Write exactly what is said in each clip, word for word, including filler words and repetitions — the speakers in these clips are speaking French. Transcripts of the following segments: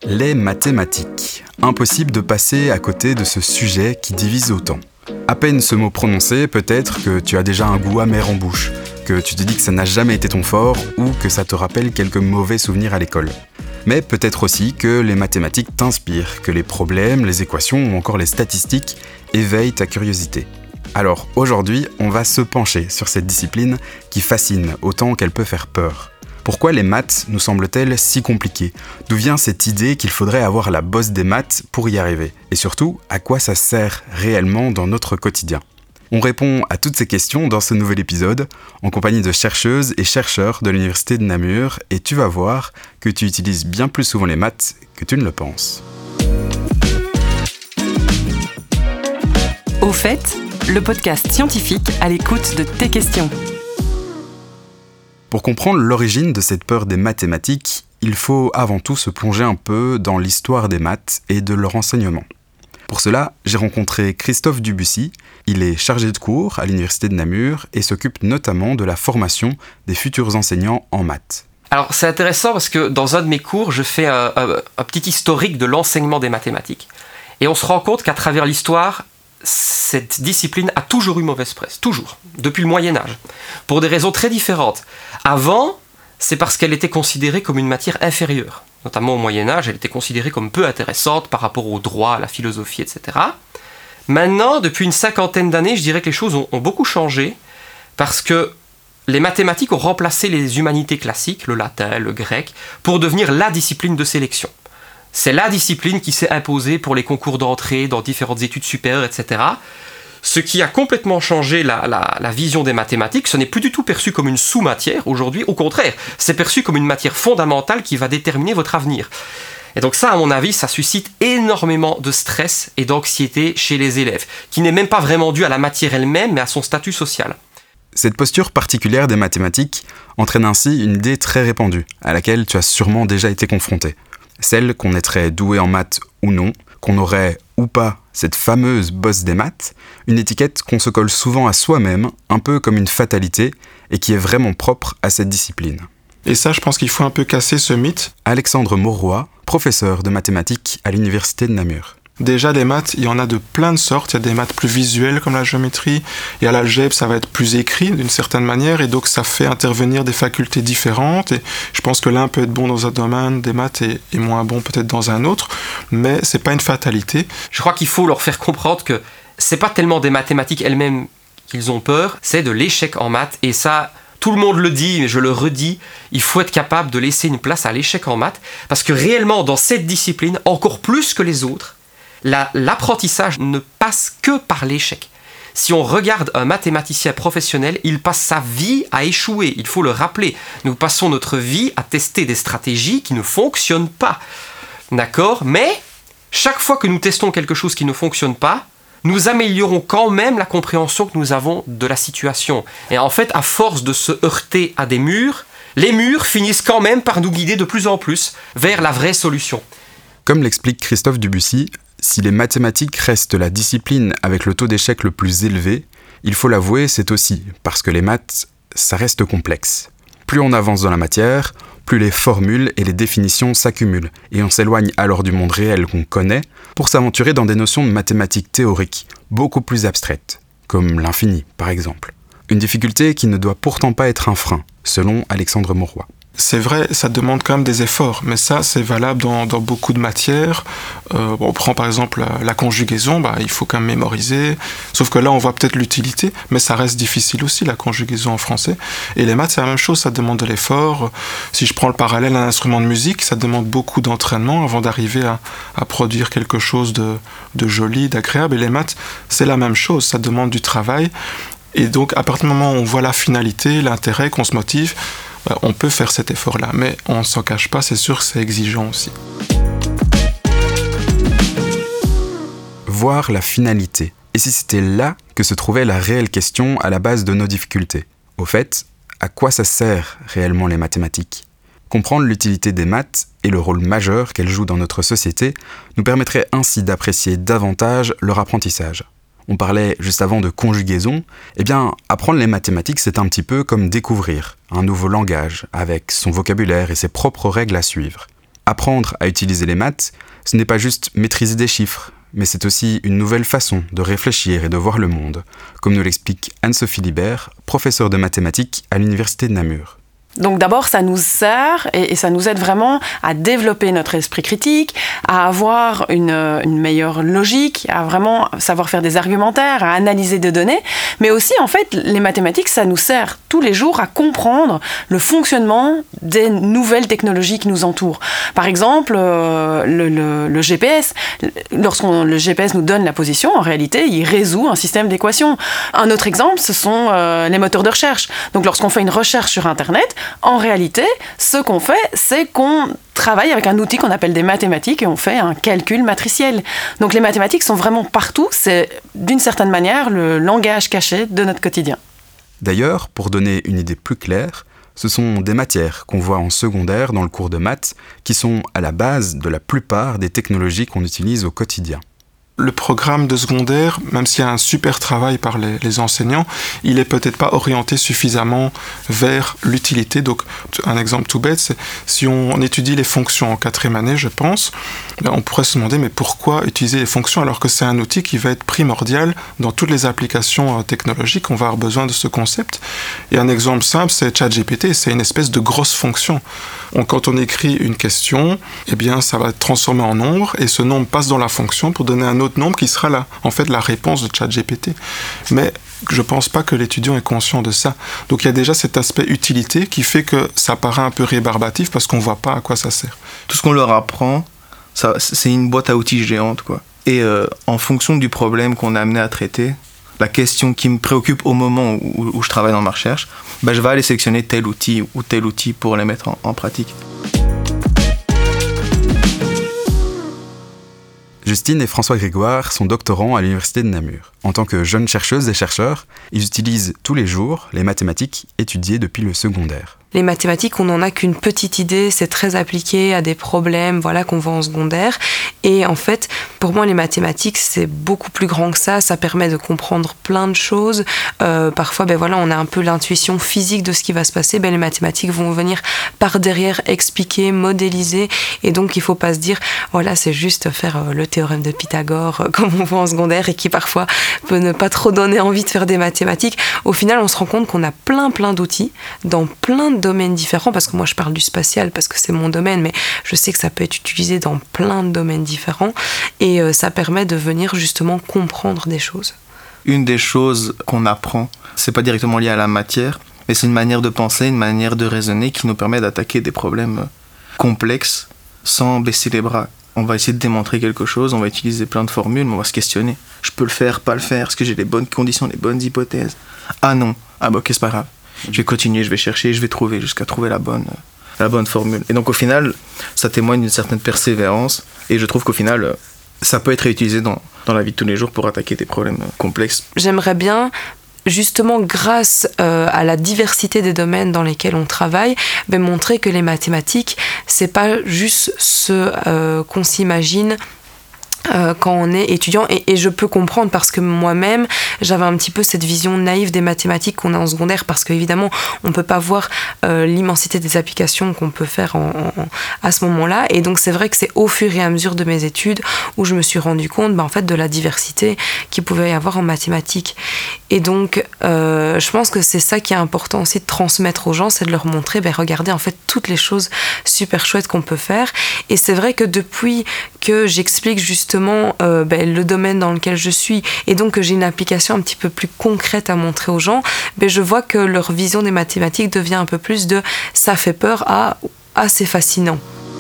Les mathématiques. Impossible de passer à côté de ce sujet qui divise autant. À peine ce mot prononcé, peut-être que tu as déjà un goût amer en bouche, que tu te dis que ça n'a jamais été ton fort ou que ça te rappelle quelques mauvais souvenirs à l'école. Mais peut-être aussi que les mathématiques t'inspirent, que les problèmes, les équations ou encore les statistiques éveillent ta curiosité. Alors aujourd'hui, on va se pencher sur cette discipline qui fascine autant qu'elle peut faire peur. Pourquoi les maths nous semblent-elles si compliquées ? D'où vient cette idée qu'il faudrait avoir la bosse des maths pour y arriver ? Et surtout, à quoi ça sert réellement dans notre quotidien ? On répond à toutes ces questions dans ce nouvel épisode, en compagnie de chercheuses et chercheurs de l'Université de Namur, et tu vas voir que tu utilises bien plus souvent les maths que tu ne le penses. Au fait, le podcast scientifique à l'écoute de tes questions. Pour comprendre l'origine de cette peur des mathématiques, il faut avant tout se plonger un peu dans l'histoire des maths et de leur enseignement. Pour cela, j'ai rencontré Christophe Dubussy. Il est chargé de cours à l'Université de Namur et s'occupe notamment de la formation des futurs enseignants en maths. Alors c'est intéressant parce que dans un de mes cours, je fais un, un, un petit historique de l'enseignement des mathématiques. Et on se rend compte qu'à travers l'histoire, cette discipline a toujours eu mauvaise presse, toujours, depuis le Moyen-Âge, pour des raisons très différentes. Avant, c'est parce qu'elle était considérée comme une matière inférieure. Notamment au Moyen-Âge, elle était considérée comme peu intéressante par rapport au droit, à la philosophie, et cetera. Maintenant, depuis une cinquantaine d'années, je dirais que les choses ont, ont beaucoup changé parce que les mathématiques ont remplacé les humanités classiques, le latin, le grec, pour devenir la discipline de sélection. C'est la discipline qui s'est imposée pour les concours d'entrée dans différentes études supérieures, et cetera. Ce qui a complètement changé la, la, la vision des mathématiques. Ce n'est plus du tout perçu comme une sous-matière aujourd'hui. Au contraire, c'est perçu comme une matière fondamentale qui va déterminer votre avenir. Et donc ça, à mon avis, ça suscite énormément de stress et d'anxiété chez les élèves, qui n'est même pas vraiment dû à la matière elle-même, mais à son statut social. Cette posture particulière des mathématiques entraîne ainsi une idée très répandue, à laquelle tu as sûrement déjà été confronté. Celle qu'on est très doué en maths ou non, qu'on aurait ou pas cette fameuse bosse des maths, une étiquette qu'on se colle souvent à soi-même, un peu comme une fatalité, et qui est vraiment propre à cette discipline. Et ça, je pense qu'il faut un peu casser ce mythe. Alexandre Mauroy, professeur de mathématiques à l'Université de Namur. Déjà, des maths, il y en a de plein de sortes. Il y a des maths plus visuelles comme la géométrie. Et à l'algèbre, ça va être plus écrit d'une certaine manière. Et donc, ça fait intervenir des facultés différentes. Et je pense que l'un peut être bon dans un domaine des maths et, et moins bon peut-être dans un autre. Mais c'est pas une fatalité. Je crois qu'il faut leur faire comprendre que c'est pas tellement des mathématiques elles-mêmes qu'ils ont peur, c'est de l'échec en maths. Et ça, tout le monde le dit, mais je le redis, il faut être capable de laisser une place à l'échec en maths. Parce que réellement, dans cette discipline, encore plus que les autres, La, l'apprentissage ne passe que par l'échec. Si on regarde un mathématicien professionnel, il passe sa vie à échouer, il faut le rappeler. Nous passons notre vie à tester des stratégies qui ne fonctionnent pas. D'accord ? Mais chaque fois que nous testons quelque chose qui ne fonctionne pas, nous améliorons quand même la compréhension que nous avons de la situation. Et en fait, à force de se heurter à des murs, les murs finissent quand même par nous guider de plus en plus vers la vraie solution. Comme l'explique Christophe Dubussy, si les mathématiques restent la discipline avec le taux d'échec le plus élevé, il faut l'avouer, c'est aussi parce que les maths, ça reste complexe. Plus on avance dans la matière, plus les formules et les définitions s'accumulent, et on s'éloigne alors du monde réel qu'on connaît pour s'aventurer dans des notions de mathématiques théoriques, beaucoup plus abstraites, comme l'infini par exemple. Une difficulté qui ne doit pourtant pas être un frein, selon Alexandre Mauroy. C'est vrai, ça demande quand même des efforts, mais ça, c'est valable dans, dans beaucoup de matières. Euh, bon, on prend par exemple la, la conjugaison, bah, il faut quand même mémoriser, sauf que là, on voit peut-être l'utilité, mais ça reste difficile aussi, la conjugaison en français. Et les maths, c'est la même chose, ça demande de l'effort. Si je prends le parallèle à un instrument de musique, ça demande beaucoup d'entraînement avant d'arriver à, à produire quelque chose de, de joli, d'agréable. Et les maths, c'est la même chose, ça demande du travail. Et donc, à partir du moment où on voit la finalité, l'intérêt, qu'on se motive, on peut faire cet effort-là, mais on ne s'en cache pas, c'est sûr que c'est exigeant aussi. Voir la finalité. Et si c'était là que se trouvait la réelle question à la base de nos difficultés ? Au fait, à quoi ça sert réellement les mathématiques ? Comprendre l'utilité des maths et le rôle majeur qu'elles jouent dans notre société nous permettrait ainsi d'apprécier davantage leur apprentissage. On parlait juste avant de conjugaison, eh bien, apprendre les mathématiques, c'est un petit peu comme découvrir un nouveau langage, avec son vocabulaire et ses propres règles à suivre. Apprendre à utiliser les maths, ce n'est pas juste maîtriser des chiffres, mais c'est aussi une nouvelle façon de réfléchir et de voir le monde, comme nous l'explique Anne-Sophie Libert, professeure de mathématiques à l'Université de Namur. Donc d'abord, ça nous sert et, et ça nous aide vraiment à développer notre esprit critique, à avoir une, une meilleure logique, à vraiment savoir faire des argumentaires, à analyser des données. Mais aussi, en fait, les mathématiques, ça nous sert tous les jours à comprendre le fonctionnement des nouvelles technologies qui nous entourent. Par exemple, euh, le, le, le G P S. Lorsqu'on le G P S nous donne la position, en réalité, il résout un système d'équations. Un autre exemple, ce sont euh, les moteurs de recherche. Donc lorsqu'on fait une recherche sur Internet, en réalité, ce qu'on fait, c'est qu'on travaille avec un outil qu'on appelle des mathématiques et on fait un calcul matriciel. Donc les mathématiques sont vraiment partout, c'est d'une certaine manière le langage caché de notre quotidien. D'ailleurs, pour donner une idée plus claire, ce sont des matières qu'on voit en secondaire dans le cours de maths qui sont à la base de la plupart des technologies qu'on utilise au quotidien. Le programme de secondaire, même s'il y a un super travail par les, les enseignants, il est peut-être pas orienté suffisamment vers l'utilité. Donc, un exemple tout bête, c'est si on étudie les fonctions en quatrième année, je pense, on pourrait se demander mais pourquoi utiliser les fonctions alors que c'est un outil qui va être primordial dans toutes les applications technologiques. On va avoir besoin de ce concept. Et un exemple simple, c'est ChatGPT. C'est une espèce de grosse fonction. On, quand on écrit une question, eh bien, ça va être transformé en nombre et ce nombre passe dans la fonction pour donner un autre nombre qui sera là, en fait, la réponse de ChatGPT. Mais je ne pense pas que l'étudiant est conscient de ça. Donc il y a déjà cet aspect utilité qui fait que ça paraît un peu rébarbatif parce qu'on ne voit pas à quoi ça sert. Tout ce qu'on leur apprend, ça, c'est une boîte à outils géante, quoi. Et euh, en fonction du problème qu'on est amené à traiter, la question qui me préoccupe au moment où, où je travaille dans ma recherche, ben je vais aller sélectionner tel outil ou tel outil pour les mettre en, en pratique. Justine et François Grégoire sont doctorants à l'Université de Namur. En tant que jeunes chercheuses et chercheurs, ils utilisent tous les jours les mathématiques étudiées depuis le secondaire. Les mathématiques, on n'en a qu'une petite idée, c'est très appliqué à des problèmes voilà, qu'on voit en secondaire. Et en fait, pour moi, les mathématiques, c'est beaucoup plus grand que ça. Ça permet de comprendre plein de choses. Euh, parfois, ben voilà, on a un peu l'intuition physique de ce qui va se passer. Ben, les mathématiques vont venir par derrière expliquer, modéliser. Et donc, il ne faut pas se dire, voilà, c'est juste faire euh, le théorème de Pythagore, euh, comme on voit en secondaire, et qui parfois peut ne pas trop donner envie de faire des mathématiques. Au final, on se rend compte qu'on a plein, plein d'outils dans plein de domaines différents, parce que moi je parle du spatial parce que c'est mon domaine, mais je sais que ça peut être utilisé dans plein de domaines différents et euh, ça permet de venir justement comprendre des choses. Une des choses qu'on apprend, c'est pas directement lié à la matière, mais c'est une manière de penser, une manière de raisonner qui nous permet d'attaquer des problèmes complexes sans baisser les bras. On va essayer de démontrer quelque chose, on va utiliser plein de formules, mais on va se questionner. Je peux le faire, pas le faire, est-ce que j'ai les bonnes conditions, les bonnes hypothèses? Ah non, ah bah ok, c'est pas grave. Je vais continuer, je vais chercher, je vais trouver jusqu'à trouver la bonne, la bonne formule. Et donc au final, ça témoigne d'une certaine persévérance et je trouve qu'au final, ça peut être réutilisé dans, dans la vie de tous les jours pour attaquer des problèmes complexes. J'aimerais bien, justement grâce euh, à la diversité des domaines dans lesquels on travaille, ben, montrer que les mathématiques, c'est pas juste ce euh, qu'on s'imagine Euh, quand on est étudiant et, et je peux comprendre parce que moi-même j'avais un petit peu cette vision naïve des mathématiques qu'on a en secondaire parce qu'évidemment on peut pas voir euh, l'immensité des applications qu'on peut faire en, en, à ce moment-là et donc c'est vrai que c'est au fur et à mesure de mes études où je me suis rendu compte bah, en fait de la diversité qu'il pouvait y avoir en mathématiques et donc euh, je pense que c'est ça qui est important aussi de transmettre aux gens, c'est de leur montrer bah, regardez en fait toutes les choses super chouettes qu'on peut faire et c'est vrai que depuis que j'explique justement Euh, ben, le domaine dans lequel je suis et donc que j'ai une application un petit peu plus concrète à montrer aux gens, ben, je vois que leur vision des mathématiques devient un peu plus de ça fait peur à ah, c'est fascinant.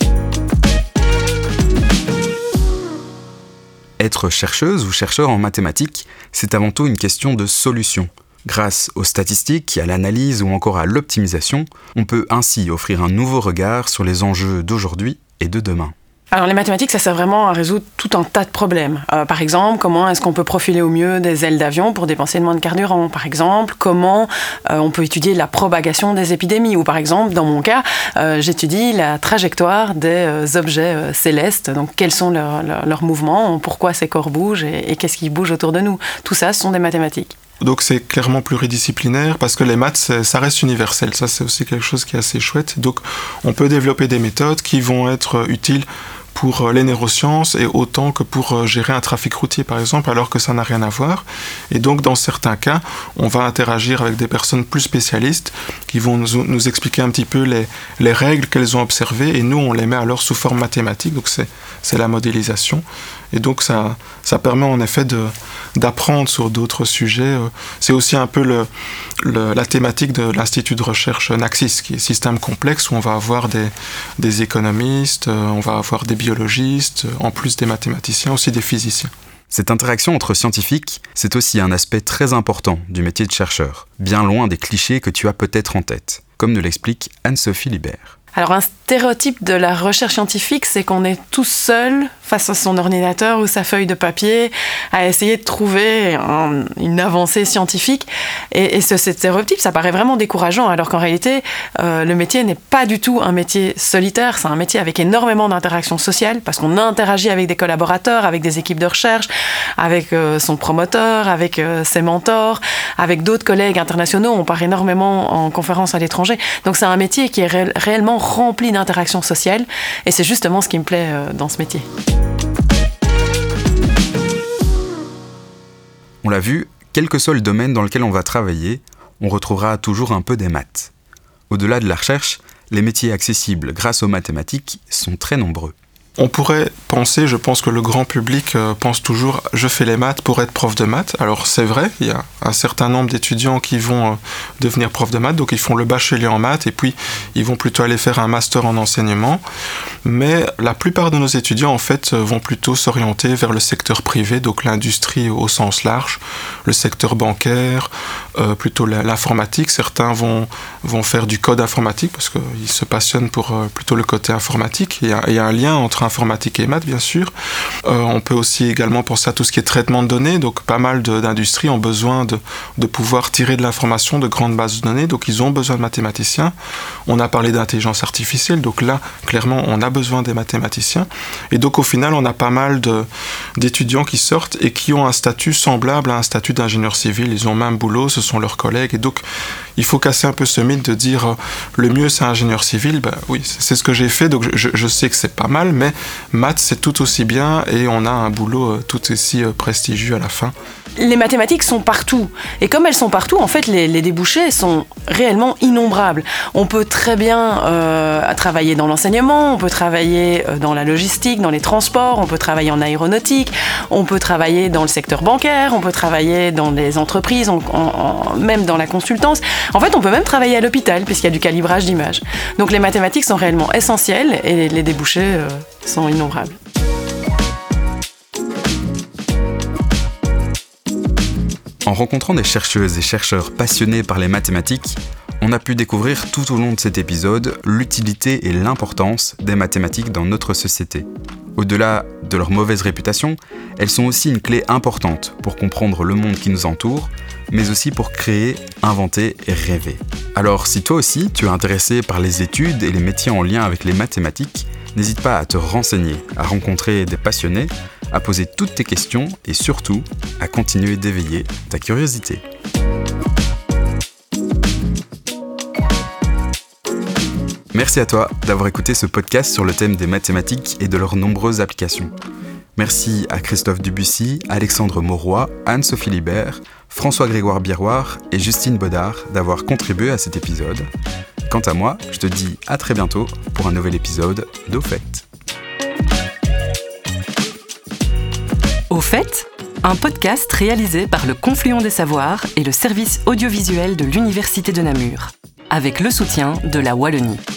Être chercheuse ou chercheur en mathématiques, c'est avant tout une question de solution. Grâce aux statistiques, à l'analyse ou encore à l'optimisation, on peut ainsi offrir un nouveau regard sur les enjeux d'aujourd'hui et de demain. Alors les mathématiques, ça sert vraiment à résoudre tout un tas de problèmes. Euh, par exemple, comment est-ce qu'on peut profiler au mieux des ailes d'avion pour dépenser moins de carburant? Par exemple, comment euh, on peut étudier la propagation des épidémies? Ou par exemple, dans mon cas, euh, j'étudie la trajectoire des euh, objets euh, célestes. Donc quels sont leurs, leurs, leurs mouvements, pourquoi ces corps bougent et, et qu'est-ce qui bouge autour de nous? Tout ça, ce sont des mathématiques. Donc c'est clairement pluridisciplinaire parce que les maths, ça reste universel. Ça, c'est aussi quelque chose qui est assez chouette. Donc on peut développer des méthodes qui vont être utiles pour les neurosciences et autant que pour gérer un trafic routier par exemple, alors que ça n'a rien à voir. Et donc dans certains cas, on va interagir avec des personnes plus spécialistes qui vont nous, nous expliquer un petit peu les, les règles qu'elles ont observées et nous on les met alors sous forme mathématique, donc c'est, c'est la modélisation. Et donc ça, ça permet en effet de, d'apprendre sur d'autres sujets. C'est aussi un peu le, le, la thématique de l'Institut de recherche Naxis, qui est système complexe où on va avoir des, des économistes, on va avoir des biologistes, en plus des mathématiciens, aussi des physiciens. Cette interaction entre scientifiques, c'est aussi un aspect très important du métier de chercheur, bien loin des clichés que tu as peut-être en tête, comme nous l'explique Anne-Sophie Libert. Alors un stéréotype de la recherche scientifique, c'est qu'on est tout seul face à son ordinateur ou sa feuille de papier à essayer de trouver un, une avancée scientifique. Et, et ce stéréotype, ça paraît vraiment décourageant, alors qu'en réalité, euh, le métier n'est pas du tout un métier solitaire, c'est un métier avec énormément d'interactions sociales, parce qu'on interagit avec des collaborateurs, avec des équipes de recherche, avec euh, son promoteur, avec euh, ses mentors, avec d'autres collègues internationaux. On part énormément en conférences à l'étranger. Donc c'est un métier qui est ré- réellement rempli d'interactions sociales, et c'est justement ce qui me plaît euh, dans ce métier. On l'a vu, quel que soit le domaine dans lequel on va travailler, on retrouvera toujours un peu des maths. Au-delà de la recherche, les métiers accessibles grâce aux mathématiques sont très nombreux. On pourrait penser, je pense que le grand public euh, pense toujours « je fais les maths pour être prof de maths ». Alors c'est vrai, il y a un certain nombre d'étudiants qui vont euh, devenir prof de maths, donc ils font le bachelier en maths et puis ils vont plutôt aller faire un master en enseignement. Mais la plupart de nos étudiants en fait vont plutôt s'orienter vers le secteur privé, donc l'industrie au sens large, le secteur bancaire, euh, plutôt l'informatique. Certains vont, vont faire du code informatique parce qu'ils se passionnent pour euh, plutôt le côté informatique. Il y a, il y a un lien entre informatique et maths, bien sûr. Euh, on peut aussi également penser à tout ce qui est traitement de données. Donc, pas mal de, d'industries ont besoin de, de pouvoir tirer de l'information de grandes bases de données. Donc, ils ont besoin de mathématiciens. On a parlé d'intelligence artificielle. Donc là, clairement, on a besoin des mathématiciens. Et donc, au final, on a pas mal de, d'étudiants qui sortent et qui ont un statut semblable à un statut d'ingénieur civil. Ils ont le même boulot, ce sont leurs collègues. Et donc, il faut casser un peu ce mythe de dire euh, le mieux, c'est ingénieur civil. Ben, oui, c'est ce que j'ai fait. Donc, je, je sais que c'est pas mal, mais maths, c'est tout aussi bien et on a un boulot euh, tout aussi euh, prestigieux à la fin. Les mathématiques sont partout. Et comme elles sont partout, en fait, les, les débouchés sont réellement innombrables. On peut très bien euh, travailler dans l'enseignement, on peut travailler dans la logistique, dans les transports, on peut travailler en aéronautique, on peut travailler dans le secteur bancaire, on peut travailler dans les entreprises, en, en, en, même dans la consultance. En fait, on peut même travailler à l'hôpital, puisqu'il y a du calibrage d'images. Donc les mathématiques sont réellement essentielles et les, les débouchés euh, sont innombrables. En rencontrant des chercheuses et chercheurs passionnés par les mathématiques, on a pu découvrir tout au long de cet épisode l'utilité et l'importance des mathématiques dans notre société. Au-delà de leur mauvaise réputation, elles sont aussi une clé importante pour comprendre le monde qui nous entoure, mais aussi pour créer, inventer et rêver. Alors si toi aussi tu es intéressé par les études et les métiers en lien avec les mathématiques, n'hésite pas à te renseigner, à rencontrer des passionnés, à poser toutes tes questions et surtout à continuer d'éveiller ta curiosité. Merci à toi d'avoir écouté ce podcast sur le thème des mathématiques et de leurs nombreuses applications. Merci à Christophe Dubussy, Alexandre Mauroy, Anne-Sophie Libert, François-Grégoire Biroir et Justine Bodard d'avoir contribué à cet épisode. Quant à moi, je te dis à très bientôt pour un nouvel épisode d'Au fait. Au fait, un podcast réalisé par le Confluent des Savoirs et le service audiovisuel de l'Université de Namur, avec le soutien de la Wallonie.